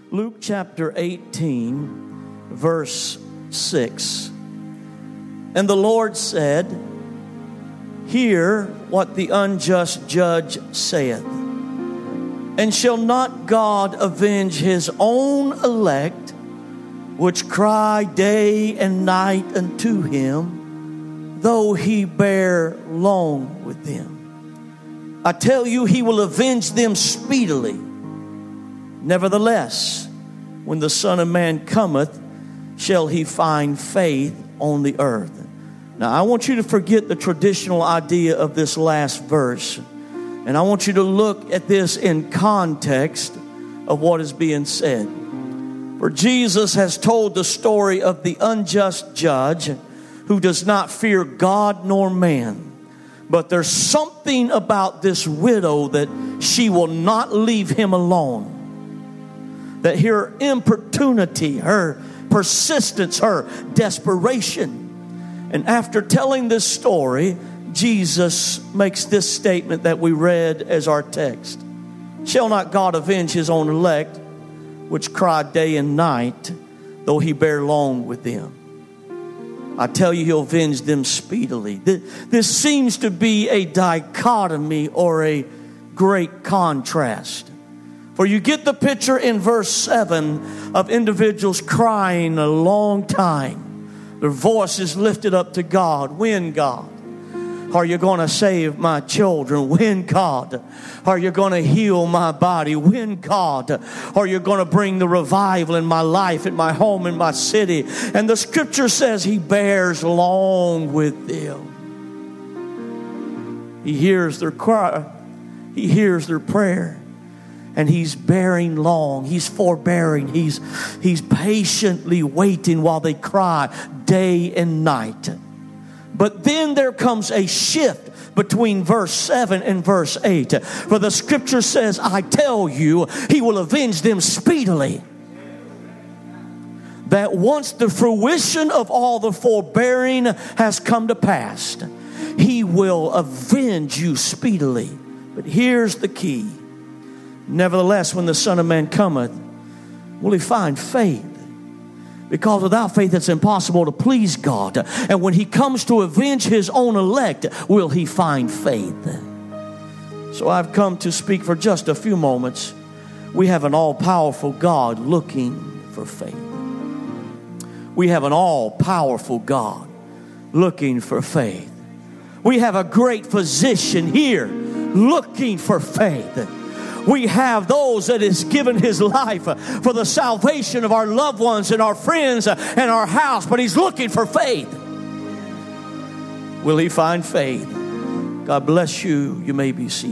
Luke chapter 18, verse 6. And the Lord said, Hear what the unjust judge saith. And shall not God avenge his own elect, which cry day and night unto him, though he bear long with them? I tell you, he will avenge them speedily. Nevertheless, when the Son of Man cometh, shall he find faith on the earth? Now, I want you to forget the traditional idea of this last verse. And I want you to look at this in context of what is being said. For Jesus has told the story of the unjust judge who does not fear God nor man. But there's something about this widow that she will not leave him alone. That her importunity, her persistence, her desperation. And after telling this story, Jesus makes this statement that we read as our text. Shall not God avenge his own elect, which cry day and night, though he bear long with them? I tell you, he'll avenge them speedily. This seems to be a dichotomy or a great contrast. For you get the picture in verse 7 of individuals crying a long time. Their voice is lifted up to God. When, God? Are you going to save my children? When, God? Are you going to heal my body? When, God? Are you going to bring the revival in my life, in my home, in my city? And the scripture says he bears long with them. He hears their cry. He hears their prayer. And he's bearing long. He's forbearing. He's patiently waiting while they cry day and night. But then there comes a shift between verse 7 and verse 8. For the scripture says, I tell you, he will avenge them speedily. That once the fruition of all the forbearing has come to pass, he will avenge you speedily. But here's the key. Nevertheless, when the Son of Man cometh, will he find faith? Because without faith it's impossible to please God. And when he comes to avenge his own elect, will he find faith? So I've come to speak for just a few moments. We have an all-powerful God looking for faith. We have an all-powerful God looking for faith. We have a great physician here looking for faith. We have those that has given his life for the salvation of our loved ones and our friends and our house. But he's looking for faith. Will he find faith? God bless you. You may be seated.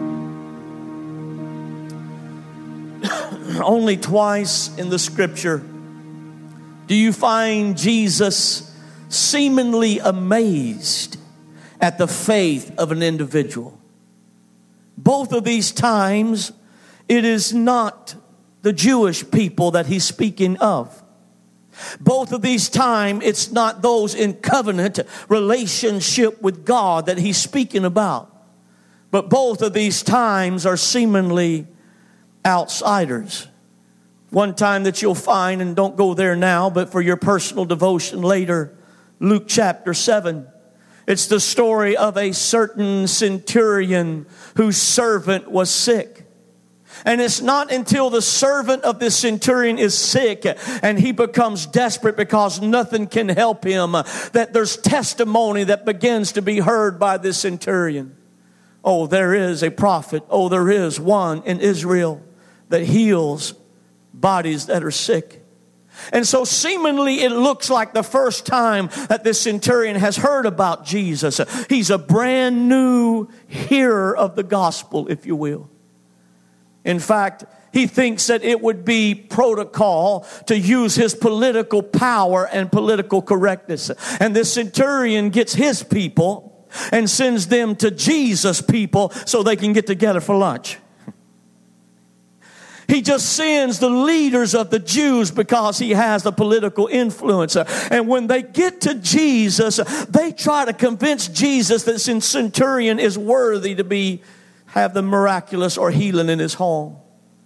Only twice in the scripture do you find Jesus seemingly amazed at the faith of an individual. Both of these times, it is not the Jewish people that he's speaking of. Both of these times, it's not those in covenant relationship with God that he's speaking about. But both of these times are seemingly outsiders. One time that you'll find, and don't go there now, but for your personal devotion later, Luke chapter 7. It's the story of a certain centurion whose servant was sick. And it's not until the servant of this centurion is sick and he becomes desperate because nothing can help him that there's testimony that begins to be heard by this centurion. Oh, there is a prophet. Oh, there is one in Israel that heals bodies that are sick. And so seemingly it looks like the first time that this centurion has heard about Jesus. He's a brand new hearer of the gospel, if you will. In fact, he thinks that it would be protocol to use his political power and political correctness. And this centurion gets his people and sends them to Jesus' people so they can get together for lunch. He just sends the leaders of the Jews because he has the political influence. And when they get to Jesus, they try to convince Jesus that this centurion is worthy to have the miraculous or healing in his home.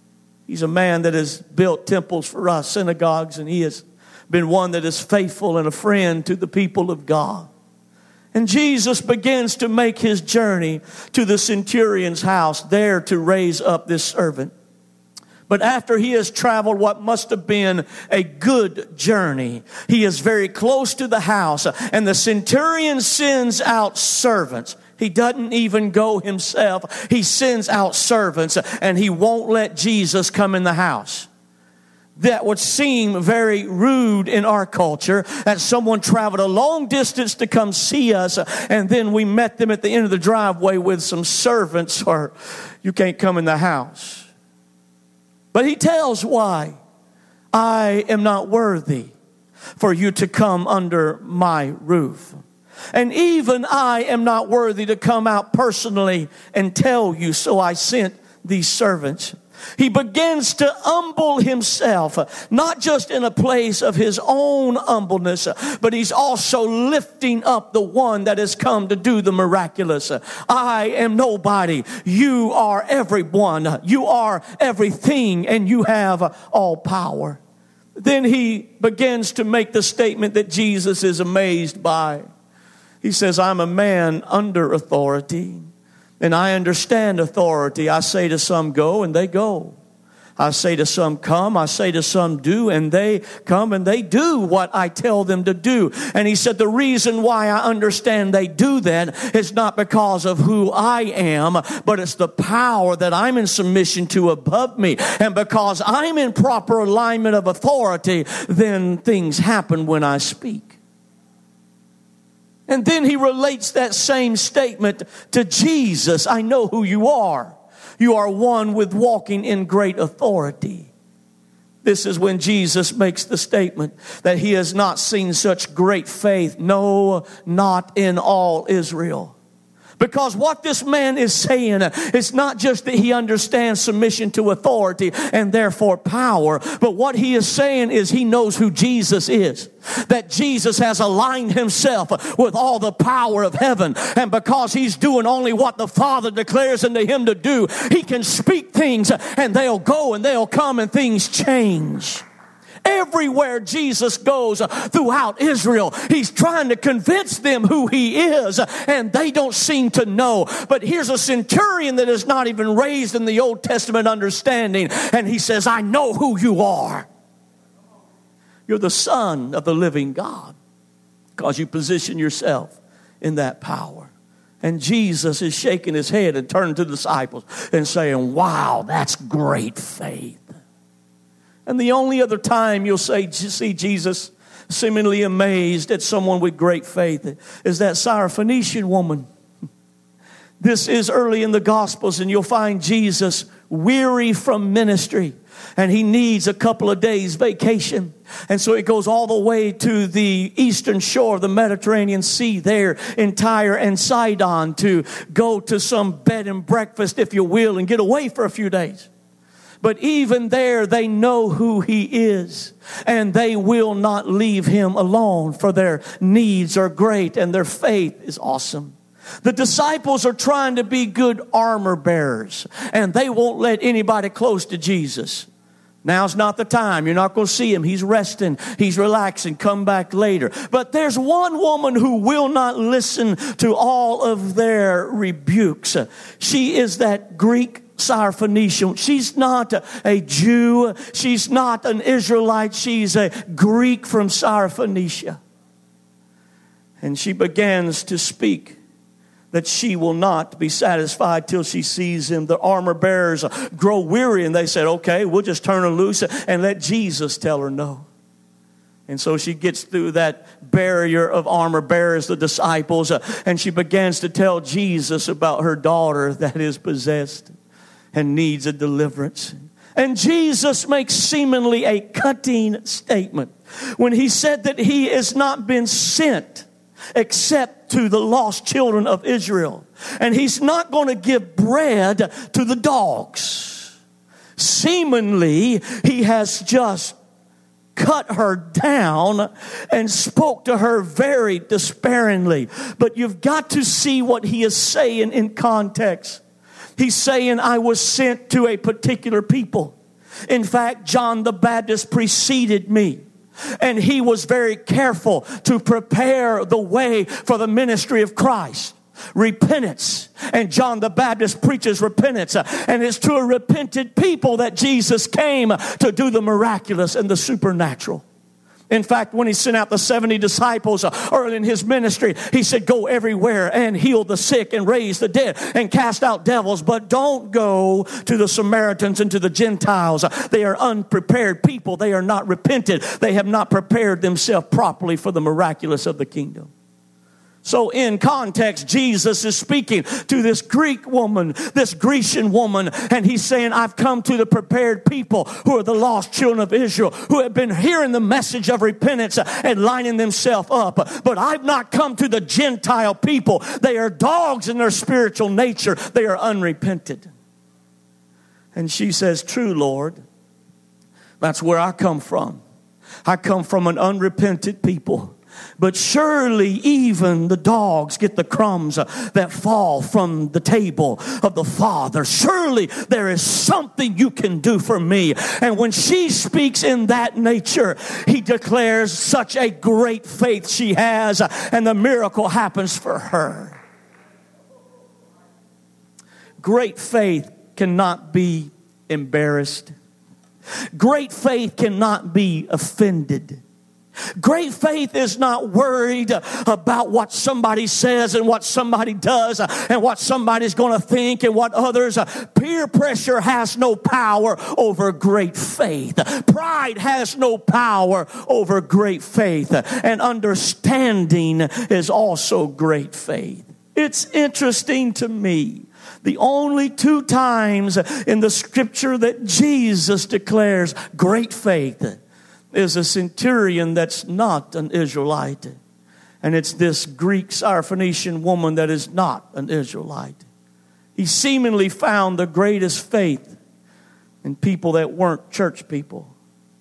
He's a man that has built temples for us, synagogues, and he has been one that is faithful and a friend to the people of God. And Jesus begins to make his journey to the centurion's house, there to raise up this servant. But after he has traveled what must have been a good journey, he is very close to the house, and the centurion sends out servants. He doesn't even go himself. He sends out servants, and he won't let Jesus come in the house. That would seem very rude in our culture, that someone traveled a long distance to come see us, and then we met them at the end of the driveway with some servants, or you can't come in the house. But he tells why. I am not worthy for you to come under my roof. And even I am not worthy to come out personally and tell you, so I sent these servants. He begins to humble himself, not just in a place of his own humbleness, but he's also lifting up the one that has come to do the miraculous. I am nobody. You are everyone. You are everything, and you have all power. Then he begins to make the statement that Jesus is amazed by. He says, I'm a man under authority. And I understand authority. I say to some, go, and they go. I say to some, come. I say to some, do, and they come and they do what I tell them to do. And he said, the reason why I understand they do that is not because of who I am, but it's the power that I'm in submission to above me. And because I'm in proper alignment of authority, then things happen when I speak. And then he relates that same statement to Jesus. I know who you are. You are one with walking in great authority. This is when Jesus makes the statement that he has not seen such great faith. No, not in all Israel. Because what this man is saying is not just that he understands submission to authority and therefore power, but what he is saying is he knows who Jesus is. That Jesus has aligned himself with all the power of heaven. And because he's doing only what the Father declares unto him to do, he can speak things and they'll go and they'll come and things change. Everywhere Jesus goes throughout Israel, he's trying to convince them who he is, and they don't seem to know. But here's a centurion that is not even raised in the Old Testament understanding, and he says, I know who you are. You're the Son of the living God, because you position yourself in that power. And Jesus is shaking his head and turning to the disciples and saying, wow, that's great faith. And the only other time you'll see Jesus seemingly amazed at someone with great faith is that Syrophoenician woman. This is early in the Gospels, and you'll find Jesus weary from ministry, and he needs a couple of days vacation. And so he goes all the way to the eastern shore of the Mediterranean Sea there in Tyre and Sidon to go to some bed and breakfast, if you will, and get away for a few days. But even there, they know who he is, and they will not leave him alone, for their needs are great and their faith is awesome. The disciples are trying to be good armor bearers, and they won't let anybody close to Jesus. Now's not the time. You're not going to see him. He's resting. He's relaxing. Come back later. But there's one woman who will not listen to all of their rebukes. She is that Greek Syrophoenician. She's not a Jew. She's not an Israelite. She's a Greek from Syrophoenicia. And she begins to speak that she will not be satisfied till she sees him. The armor bearers grow weary, and they said, okay, we'll just turn her loose and let Jesus tell her no. And so she gets through that barrier of armor bearers, the disciples, and she begins to tell Jesus about her daughter that is possessed and needs a deliverance. And Jesus makes seemingly a cutting statement when he said that he has not been sent except to the lost children of Israel. And he's not going to give bread to the dogs. Seemingly, he has just cut her down and spoke to her very despairingly. But you've got to see what he is saying in context. He's saying, I was sent to a particular people. In fact, John the Baptist preceded me. And he was very careful to prepare the way for the ministry of Christ. Repentance. And John the Baptist preaches repentance. And it's to a repentant people that Jesus came to do the miraculous and the supernatural. In fact, when he sent out the 70 disciples early in his ministry, he said, go everywhere and heal the sick and raise the dead and cast out devils. But don't go to the Samaritans and to the Gentiles. They are unprepared people. They are not repentant. They have not prepared themselves properly for the miraculous of the kingdom. So in context, Jesus is speaking to this Greek woman, this Grecian woman, and he's saying, I've come to the prepared people who are the lost children of Israel, who have been hearing the message of repentance and lining themselves up. But I've not come to the Gentile people. They are dogs in their spiritual nature. They are unrepented. And she says, true, Lord. That's where I come from. I come from an unrepentant people. But surely even the dogs get the crumbs that fall from the table of the Father. Surely there is something you can do for me. And when she speaks in that nature, he declares such a great faith she has, and the miracle happens for her. Great faith cannot be embarrassed. Great faith cannot be offended. Great faith is not worried about what somebody says and what somebody does and what somebody's going to think and what others. Peer pressure has no power over great faith. Pride has no power over great faith. And understanding is also great faith. It's interesting to me. The only 2 times in the scripture that Jesus declares great faith is a centurion that's not an Israelite. And it's this Greek Syrophoenician woman that is not an Israelite. He seemingly found the greatest faith in people that weren't church people.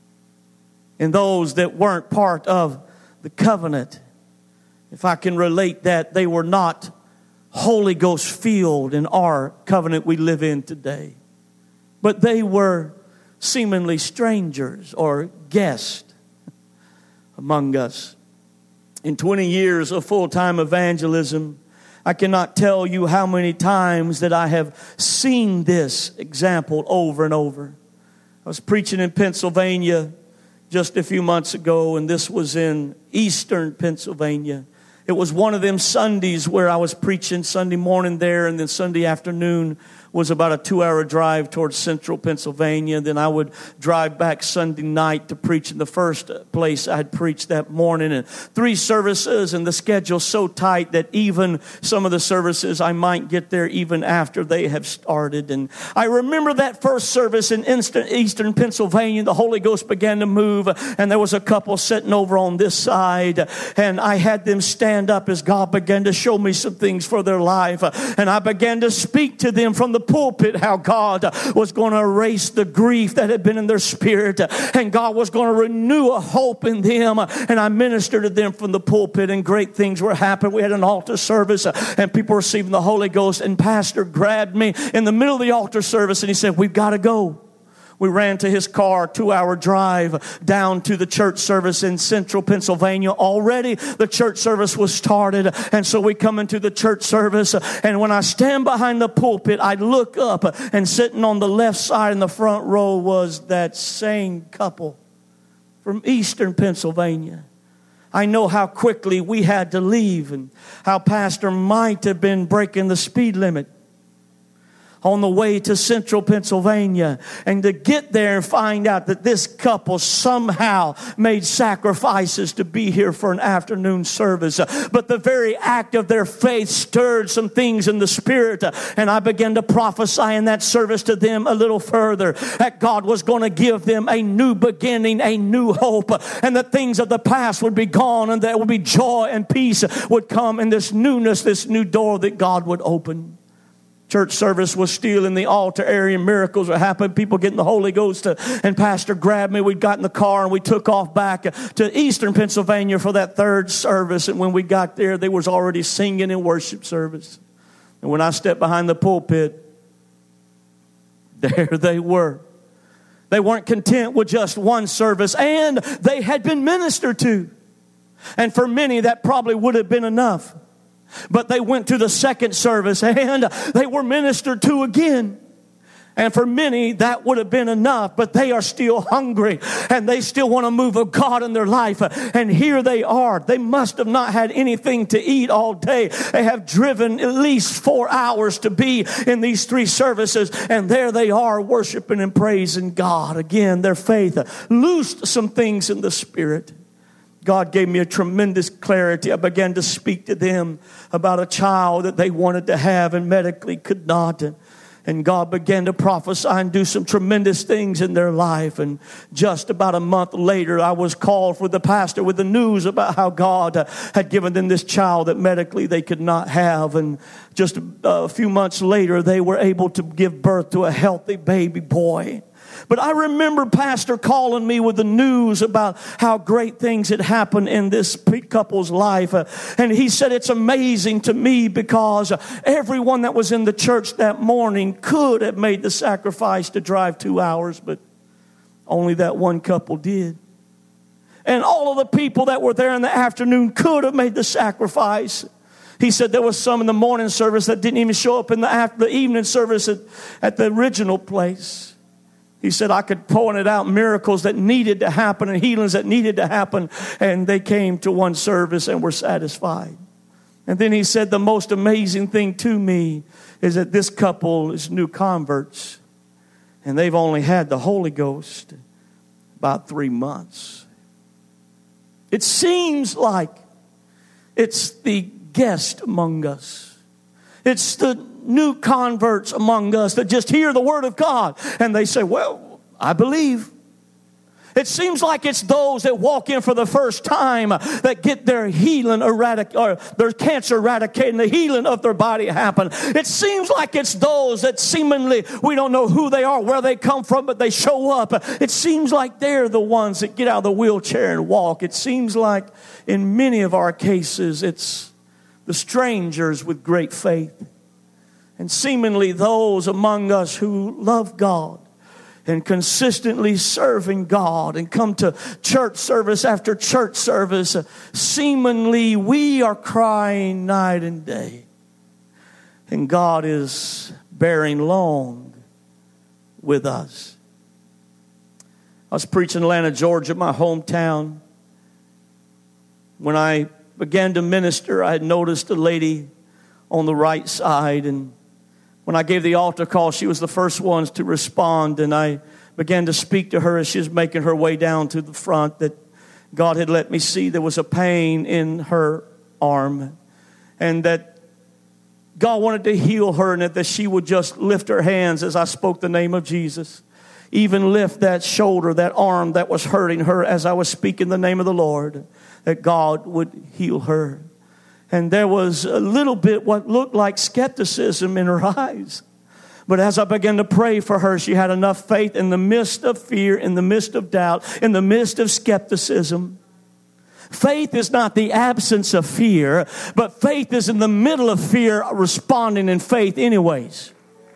In those that weren't part of the covenant. If I can relate that, they were not Holy Ghost filled in our covenant we live in today. But they were seemingly strangers or guests among us. In 20 years of full-time evangelism, I cannot tell you how many times that I have seen this example over and over. I was preaching in Pennsylvania just a few months ago, and this was in eastern Pennsylvania. It was one of them Sundays where I was preaching Sunday morning there, and then Sunday afternoon was about a 2-hour drive towards central Pennsylvania. Then I would drive back Sunday night to preach in the first place I had preached that morning. And 3 services, and the schedule so tight that even some of the services I might get there even after they have started. And I remember that first service in eastern Pennsylvania. The Holy Ghost began to move, and there was a couple sitting over on this side. And I had them stand up as God began to show me some things for their life. And I began to speak to them from the pulpit how God was going to erase the grief that had been in their spirit, and God was going to renew a hope in them. And I ministered to them from the pulpit, and great things were happening. We had an altar service, and people receiving the Holy Ghost, and pastor grabbed me in the middle of the altar service, and he said, we've got to go. We ran to his car, 2-hour drive down to the church service in central Pennsylvania. Already the church service was started. And so we come into the church service. And when I stand behind the pulpit, I look up, and sitting on the left side in the front row was that same couple from eastern Pennsylvania. I know how quickly we had to leave and how pastor might have been breaking the speed limit on the way to central Pennsylvania, and to get there and find out that this couple somehow made sacrifices to be here for an afternoon service. But the very act of their faith stirred some things in the spirit, and I began to prophesy in that service to them a little further that God was going to give them a new beginning, a new hope, and the things of the past would be gone, and there would be joy and peace would come in this newness, this new door that God would open. Church service was still in the altar area. Miracles were happening. People getting the Holy Ghost. And pastor grabbed me. We got in the car and we took off back to eastern Pennsylvania for that third service. And when we got there, they was already singing in worship service. And when I stepped behind the pulpit, there they were. They weren't content with just one service, and they had been ministered to. And for many, that probably would have been enough. But they went to the second service, and they were ministered to again. And for many, that would have been enough, but they are still hungry, and they still want a move of God in their life. And here they are. They must have not had anything to eat all day. They have driven at least 4 hours to be in these 3 services, and there they are worshiping and praising God. Again, their faith loosed some things in the Spirit. God gave me a tremendous clarity. I began to speak to them about a child that they wanted to have and medically could not. And God began to prophesy and do some tremendous things in their life. And just about a month later, I was called for the pastor with the news about how God had given them this child that medically they could not have. And just a few months later, they were able to give birth to a healthy baby boy. But I remember Pastor calling me with the news about how great things had happened in this couple's life. And he said, it's amazing to me because everyone that was in the church that morning could have made the sacrifice to drive 2 hours, but only that one couple did. And all of the people that were there in the afternoon could have made the sacrifice. He said there was some in the morning service that didn't even show up in the evening service at the original place. He said, I could point out miracles that needed to happen and healings that needed to happen. And they came to one service and were satisfied. And then he said, the most amazing thing to me is that this couple is new converts. And they've only had the Holy Ghost about 3 months. It seems like it's the guest among us. It's the new converts among us that just hear the word of God and they say, well, I believe. It seems like it's those that walk in for the first time that get their healing or their cancer eradicated and the healing of their body happen. It seems like it's those that seemingly we don't know who they are, where they come from, but they show up. It seems like they're the ones that get out of the wheelchair and walk. It seems like in many of our cases it's the strangers with great faith. And seemingly those among us who love God and consistently serving God and come to church service after church service, seemingly we are crying night and day. And God is bearing long with us. I was preaching in Atlanta, Georgia, my hometown. When I began to minister, I had noticed a lady on the right side, and when I gave the altar call, she was the first one to respond, and I began to speak to her as she was making her way down to the front that God had let me see there was a pain in her arm and that God wanted to heal her and that she would just lift her hands as I spoke the name of Jesus. Even lift that shoulder, that arm that was hurting her as I was speaking the name of the Lord, that God would heal her. And there was a little bit what looked like skepticism in her eyes. But as I began to pray for her, she had enough faith in the midst of fear, in the midst of doubt, in the midst of skepticism. Faith is not the absence of fear, but faith is in the middle of fear, responding in faith anyways.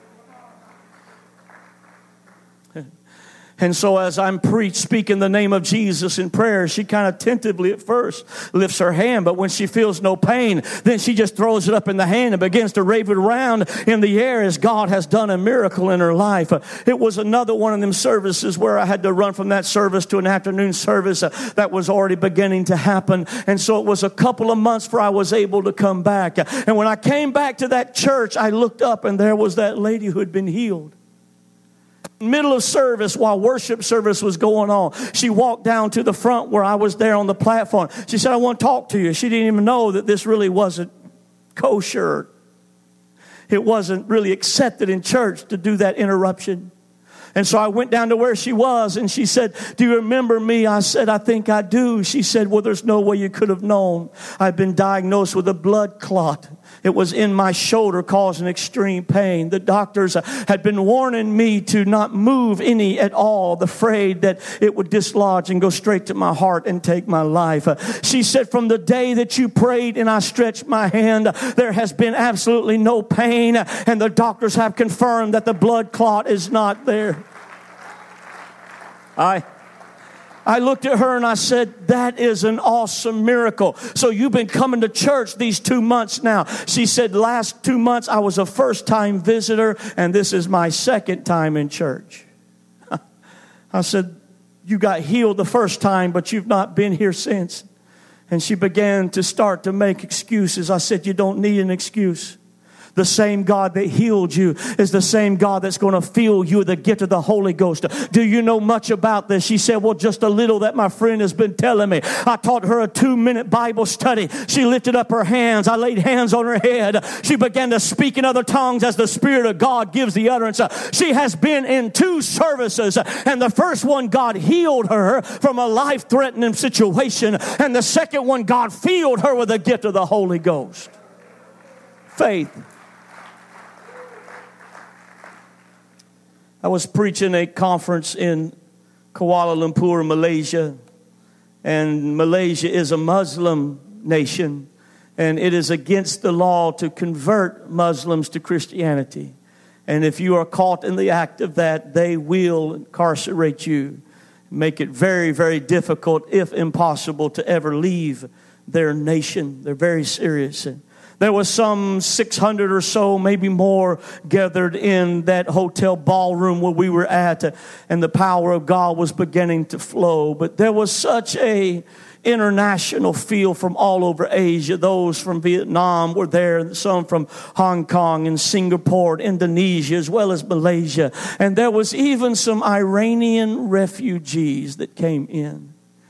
And so as I'm speaking the name of Jesus in prayer, she kind of tentatively at first lifts her hand. But when she feels no pain, then she just throws it up in the hand and begins to wave it around in the air as God has done a miracle in her life. It was another one of them services where I had to run from that service to an afternoon service that was already beginning to happen. And so it was a couple of months before I was able to come back. And when I came back to that church, I looked up and there was that lady who had been healed. Middle of service, while worship service was going on, she walked down to the front where I was there on the platform. She said, I want to talk to you. She didn't even know that this really wasn't kosher. It wasn't really accepted in church to do that interruption. And so I went down to where she was and she said, do you remember me? I said, I think I do. She said, well, there's no way you could have known. I've been diagnosed with a blood clot. It was in my shoulder causing extreme pain. The doctors had been warning me to not move any at all, afraid that it would dislodge and go straight to my heart and take my life. She said, from the day that you prayed and I stretched my hand, there has been absolutely no pain. And the doctors have confirmed that the blood clot is not there. I looked at her and I said, that is an awesome miracle. So you've been coming to church these 2 months now. She said, last 2 months I was a first-time visitor, and this is my second time in church. I said, you got healed the first time, but you've not been here since. And she began to start to make excuses. I said, you don't need an excuse. The same God that healed you is the same God that's going to fill you with the gift of the Holy Ghost. Do you know much about this? She said, well, just a little that my friend has been telling me. I taught her a 2-minute Bible study. She lifted up her hands. I laid hands on her head. She began to speak in other tongues as the Spirit of God gives the utterance. She has been in 2 services, and the first one, God healed her from a life-threatening situation, and the second one, God filled her with the gift of the Holy Ghost. Faith. I was preaching a conference in Kuala Lumpur, Malaysia. And Malaysia is a Muslim nation. And it is against the law to convert Muslims to Christianity. And if you are caught in the act of that, they will incarcerate you. Make it very, very difficult, if impossible, to ever leave their nation. They're very serious. There was some 600 or so, maybe more, gathered in that hotel ballroom where we were at, and the power of God was beginning to flow. But there was such a international feel from all over Asia. Those from Vietnam were there, and some from Hong Kong and Singapore, Indonesia, as well as Malaysia. And there was even some Iranian refugees that came in.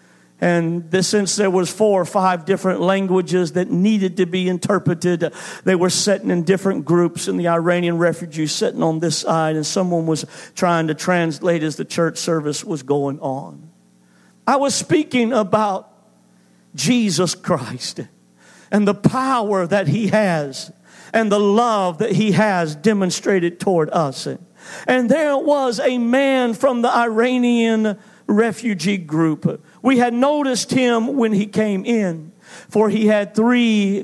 And since there was 4 or 5 different languages that needed to be interpreted, they were sitting in different groups, and the Iranian refugees sitting on this side, and someone was trying to translate as the church service was going on. I was speaking about Jesus Christ and the power that He has and the love that He has demonstrated toward us. And there was a man from the Iranian refugee group. We had noticed him when he came in, for he had 3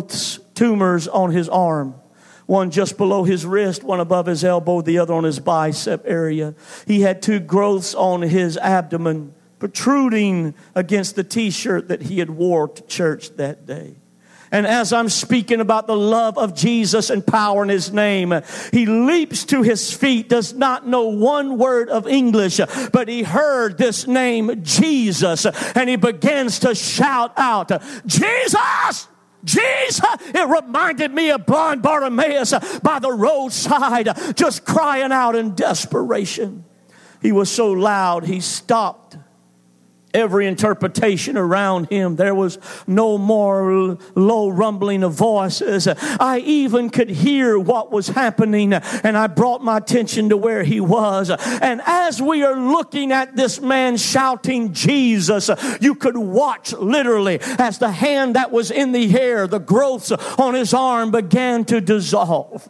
tumors on his arm. One just below his wrist, one above his elbow, the other on his bicep area. He had 2 growths on his abdomen, protruding against the t-shirt that he had wore to church that day. And as I'm speaking about the love of Jesus and power in His name, he leaps to his feet, does not know one word of English, but he heard this name, Jesus, and he begins to shout out, Jesus! Jesus! It reminded me of blind Bartimaeus by the roadside, just crying out in desperation. He was so loud, he stopped every interpretation around him. There was no more low rumbling of voices. I even could hear what was happening, and I brought my attention to where he was. And as we are looking at this man shouting Jesus, you could watch literally as the hand that was in the air, the growths on his arm began to dissolve.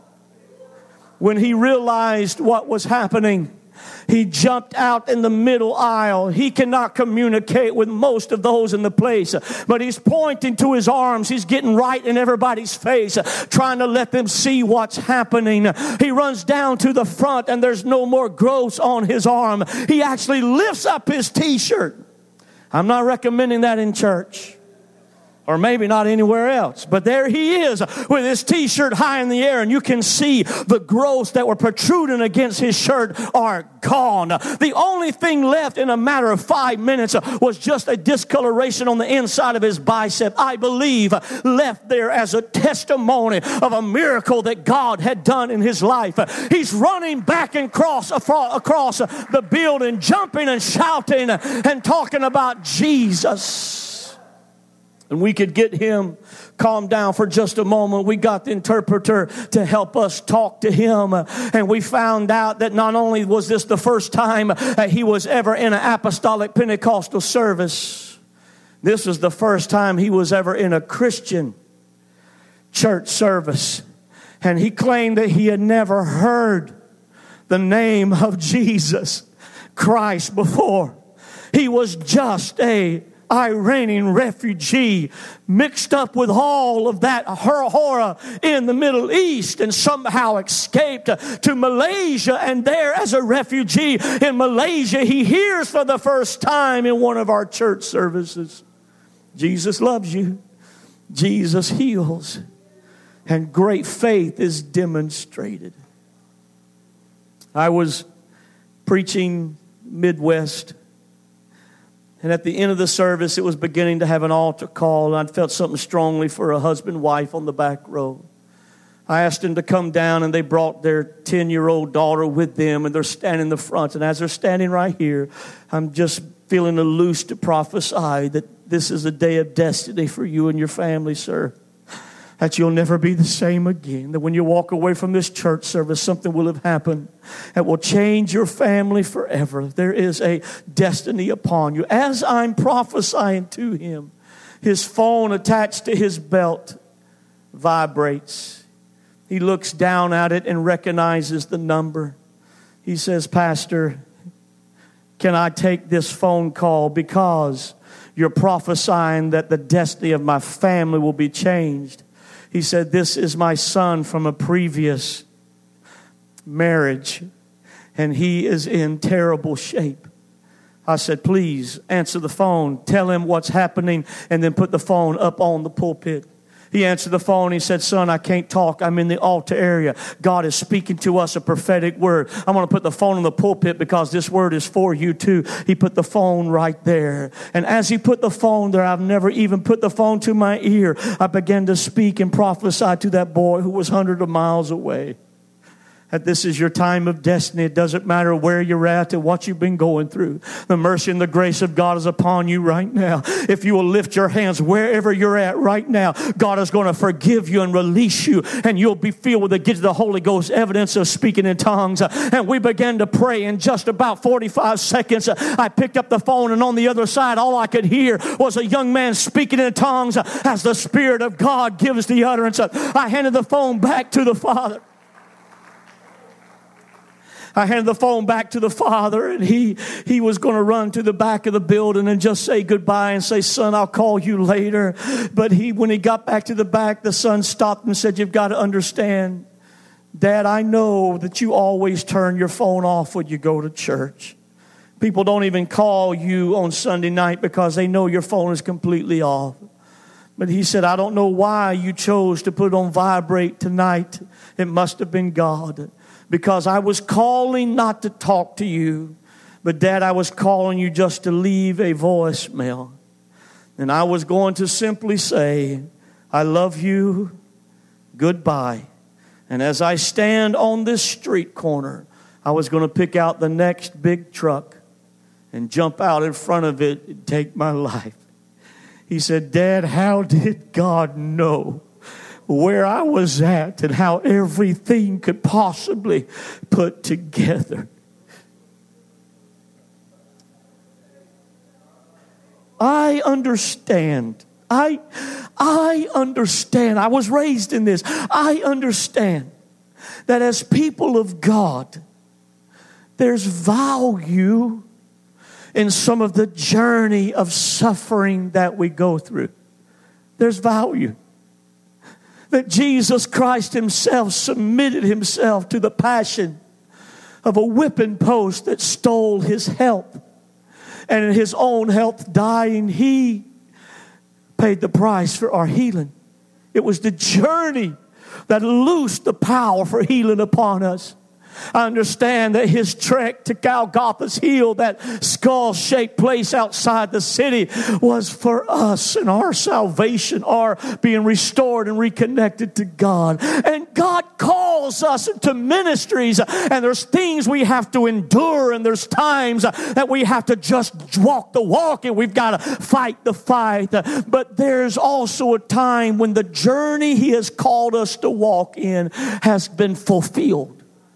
When he realized what was happening, he jumped out in the middle aisle. He cannot communicate with most of those in the place, but he's pointing to his arms. He's getting right in everybody's face, trying to let them see what's happening. He runs down to the front, and there's no more growths on his arm. He actually lifts up his t-shirt. I'm not recommending that in church, or maybe not anywhere else. But there he is with his t-shirt high in the air, and you can see the growths that were protruding against his shirt are gone. The only thing left in a matter of 5 minutes was just a discoloration on the inside of his bicep, I believe, left there as a testimony of a miracle that God had done in his life. He's running back and across the building, jumping and shouting and talking about Jesus. And we could get him calmed down for just a moment. We got the interpreter to help us talk to him. And we found out that not only was this the first time he was ever in an apostolic Pentecostal service, this was the first time he was ever in a Christian church service. And he claimed that he had never heard the name of Jesus Christ before. He was just a Iranian refugee mixed up with all of that horror in the Middle East and somehow escaped to Malaysia. And there, as a refugee in Malaysia, he hears for the first time in one of our church services, Jesus loves you. Jesus heals. And great faith is demonstrated. I was preaching Midwest, and at the end of the service, it was beginning to have an altar call, and I felt something strongly for a husband-wife on the back row. I asked them to come down, and they brought their 10-year-old daughter with them, and they're standing in the front. And as they're standing right here, I'm just feeling loose to prophesy that this is a day of destiny for you and your family, sir. That you'll never be the same again. That when you walk away from this church service, something will have happened that will change your family forever. There is a destiny upon you. As I'm prophesying to him, his phone attached to his belt vibrates. He looks down at it and recognizes the number. He says, Pastor, can I take this phone call because you're prophesying that the destiny of my family will be changed? He said, this is my son from a previous marriage, and he is in terrible shape. I said, please answer the phone. Tell him what's happening, and then put the phone up on the pulpit. He answered the phone. He said, son, I can't talk. I'm in the altar area. God is speaking to us a prophetic word. I'm going to put the phone on the pulpit because this word is for you too. He put the phone right there. And as he put the phone there, I've never even put the phone to my ear. I began to speak and prophesy to that boy who was hundreds of miles away. That this is your time of destiny. It doesn't matter where you're at and what you've been going through. The mercy and the grace of God is upon you right now. If you will lift your hands wherever you're at right now, God is going to forgive you and release you, and you'll be filled with the gift of the Holy Ghost, evidence of speaking in tongues. And we began to pray. In just about 45 seconds, I picked up the phone, and on the other side, all I could hear was a young man speaking in tongues as the Spirit of God gives the utterance. I handed the phone back to the Father. I handed the phone back to the father, and he was going to run to the back of the building and just say goodbye and say, son, I'll call you later. But when he got back to the back, the son stopped and said, you've got to understand, Dad, I know that you always turn your phone off when you go to church. People don't even call you on Sunday night because they know your phone is completely off. But he said, I don't know why you chose to put it on vibrate tonight. It must have been God. Because I was calling not to talk to you, but Dad, I was calling you just to leave a voicemail. And I was going to simply say, I love you, goodbye. And as I stand on this street corner, I was going to pick out the next big truck and jump out in front of it and take my life. He said, Dad, how did God know where I was at and how everything could possibly put together? I understand. I understand. I was raised in this. I understand that as people of God, there's value in some of the journey of suffering that we go through. There's value. That Jesus Christ himself submitted himself to the passion of a whipping post that stole his health. And in his own health dying, he paid the price for our healing. It was the journey that loosed the power for healing upon us. I understand that his trek to Golgotha's Hill, that skull-shaped place outside the city, was for us and our salvation, our being restored and reconnected to God. And God calls us into ministries, and there's things we have to endure, and there's times that we have to just walk the walk, and we've got to fight the fight. But there's also a time when the journey he has called us to walk in has been fulfilled.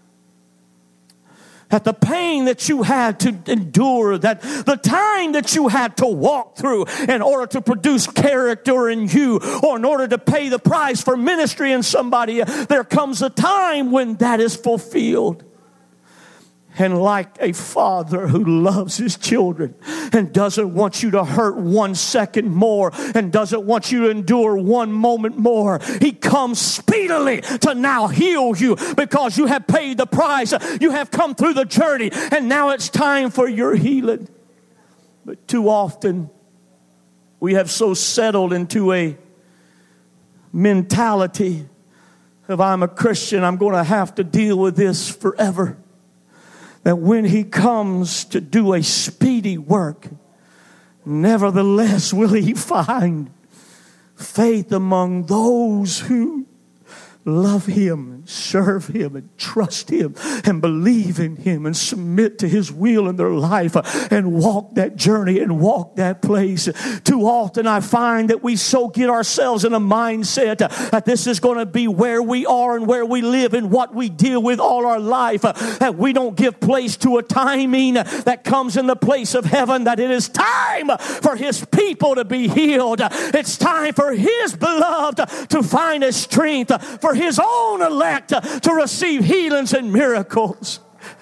That the pain that you had to endure, that the time that you had to walk through in order to produce character in you, or in order to pay the price for ministry in somebody, there comes a time when that is fulfilled. And like a father who loves his children and doesn't want you to hurt 1 second more and doesn't want you to endure 1 moment more, he comes speedily to now heal you because you have paid the price. You have come through the journey and now it's time for your healing. But too often we have so settled into a mentality of, I'm a Christian, I'm going to have to deal with this forever. That when he comes to do a speedy work, nevertheless will he find faith among those who love him and serve him and trust him and believe in him and submit to his will in their life and walk that journey and walk that place. Too often I find that we so get ourselves in a mindset that this is going to be where we are and where we live and what we deal with all our life, that we don't give place to a timing that comes in the place of heaven, that it is time for his people to be healed. It's time for his beloved to find a strength, for his own elect to receive healings and miracles.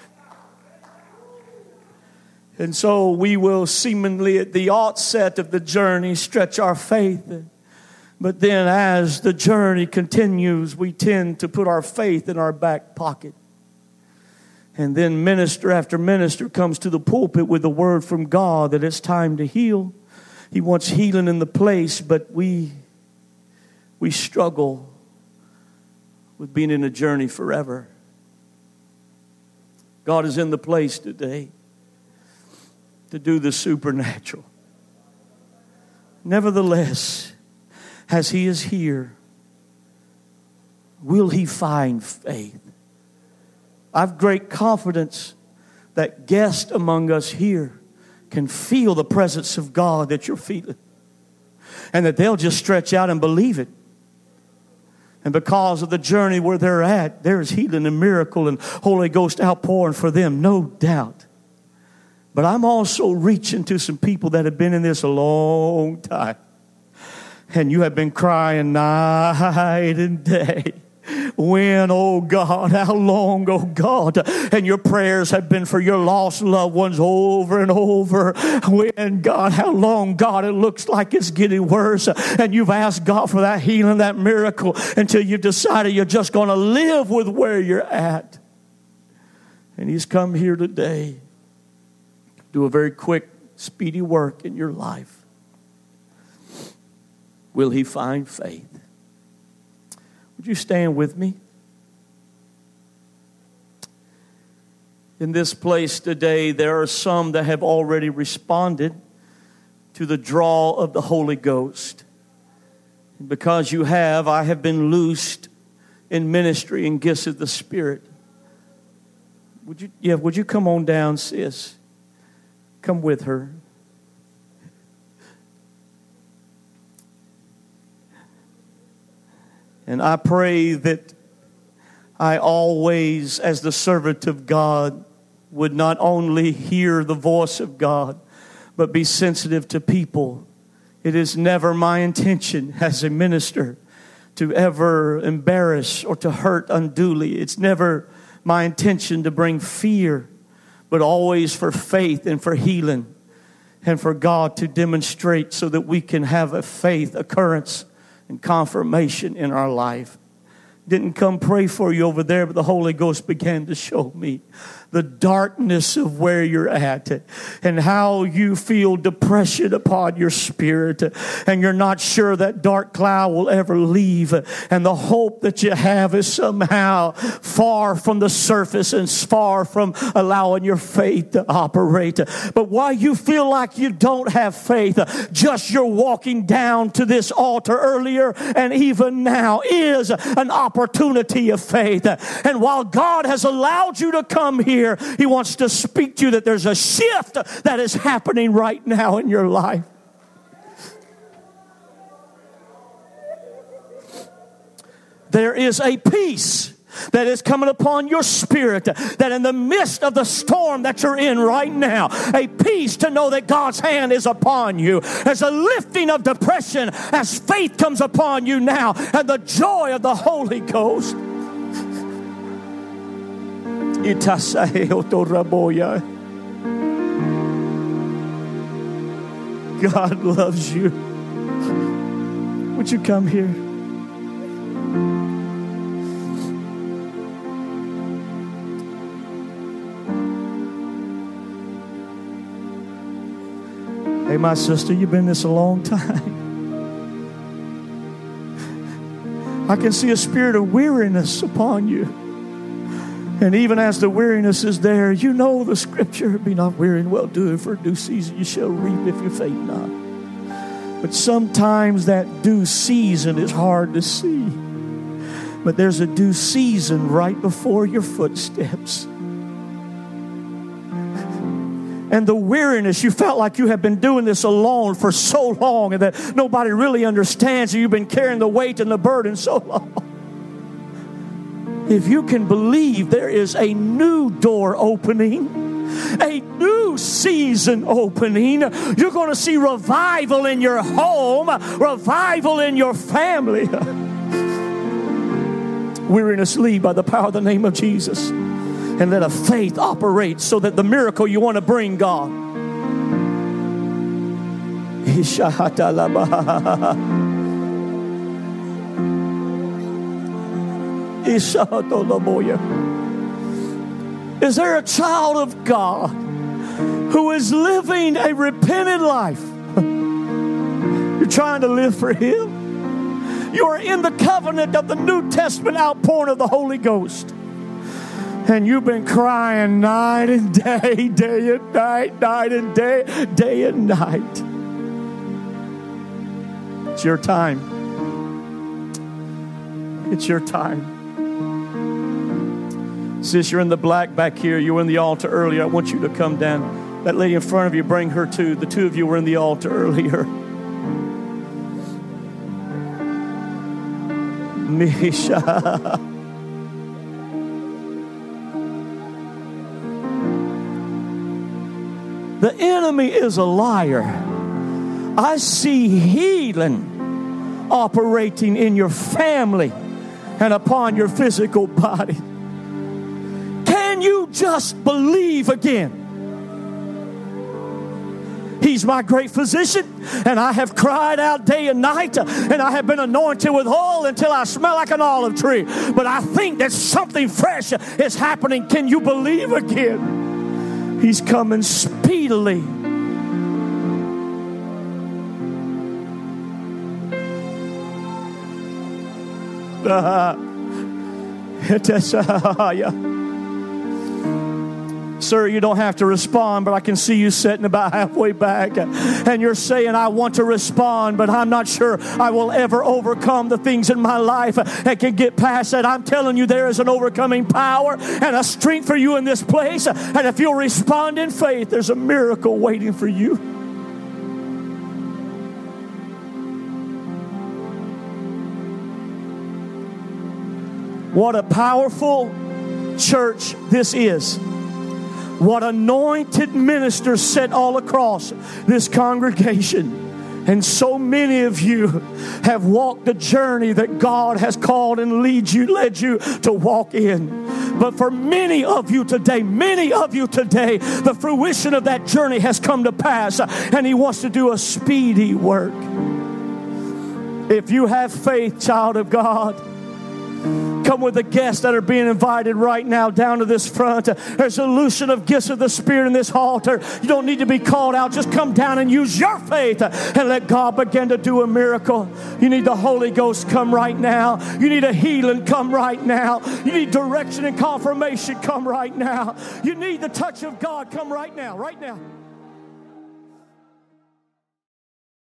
And so we will seemingly at the outset of the journey stretch our faith. But then as the journey continues, we tend to put our faith in our back pocket. And then minister after minister comes to the pulpit with the word from God that it's time to heal. He wants healing in the place, but we struggle with being in a journey forever. God is in the place today to do the supernatural. Nevertheless, as he is here, will he find faith? I've great confidence that guests among us here can feel the presence of God that you're feeling, and that they'll just stretch out and believe it. And because of the journey where they're at, there's healing and miracle and Holy Ghost outpouring for them, no doubt. But I'm also reaching to some people that have been in this a long time. And you have been crying night and day. When, oh God, how long, oh God? And your prayers have been for your lost loved ones over and over. When, God, how long, God? It looks like it's getting worse. And you've asked God for that healing, that miracle, until you've decided you're just going to live with where you're at. And he's come here today to do a very quick, speedy work in your life. Will he find faith? Would you stand with me? In this place today, there are some that have already responded to the draw of the Holy Ghost. And because you have, I have been loosed in ministry and gifts of the Spirit. Would you come on down, sis? Come with her. And I pray that I always, as the servant of God, would not only hear the voice of God, but be sensitive to people. It is never my intention as a minister to ever embarrass or to hurt unduly. It's never my intention to bring fear, but always for faith and for healing and for God to demonstrate so that we can have a faith occurrence and confirmation in our life. Didn't come pray for you over there, but the Holy Ghost began to show me the darkness of where you're at and how you feel depression upon your spirit, and you're not sure that dark cloud will ever leave, and the hope that you have is somehow far from the surface and far from allowing your faith to operate. But while you feel like you don't have faith, just you're walking down to this altar earlier and even now is an opportunity of faith. And while God has allowed you to come here, he wants to speak to you that there's a shift that is happening right now in your life. There is a peace that is coming upon your spirit, that in the midst of the storm that you're in right now, a peace to know that God's hand is upon you. There's a lifting of depression as faith comes upon you now, and the joy of the Holy Ghost. God loves you. Would you come here? Hey, my sister, you've been in this a long time. I can see a spirit of weariness upon you. And even as the weariness is there, you know the scripture, be not weary in well-doing, for due season you shall reap if you faint not. But sometimes that due season is hard to see. But there's a due season right before your footsteps. And the weariness, you felt like you have been doing this alone for so long and that nobody really understands you. You've been carrying the weight and the burden so long. If you can believe, there is a new door opening, a new season opening. You're going to see revival in your home, revival in your family. Weariness leave by the power of the name of Jesus. And let a faith operate so that the miracle you want to bring, God. Is there a child of God who is living a repentant life? You're trying to live for Him. You are in the covenant of the New Testament outpouring of the Holy Ghost. And you've been crying night and day, day and night, night and day, day and night. It's your time. It's your time. Sis, you're in the black back here. You were in the altar earlier. I want you to come down. That lady in front of you, bring her too. The two of you were in the altar earlier. Misha. The enemy is a liar. I see healing operating in your family and upon your physical body. Can you just believe again? He's my great physician, and I have cried out day and night, and I have been anointed with oil until I smell like an olive tree. But I think that something fresh is happening. Can you believe again? He's coming speedily. Sir, you don't have to respond, but I can see you sitting about halfway back. And you're saying, I want to respond, but I'm not sure I will ever overcome the things in my life that can get past that. I'm telling you, there is an overcoming power and a strength for you in this place. And if you'll respond in faith, there's a miracle waiting for you. What a powerful church this is. What anointed ministers set all across this congregation. And so many of you have walked the journey that God has called and led you to walk in. But for many of you today, the fruition of that journey has come to pass. And He wants to do a speedy work. If you have faith, child of God, come with the guests that are being invited right now down to this front. There's a loosing of gifts of the Spirit in this altar. You don't need to be called out. Just come down and use your faith and let God begin to do a miracle. You need the Holy Ghost, come right now. You need a healing, come right now. You need direction and confirmation, come right now. You need the touch of God, come right now, right now.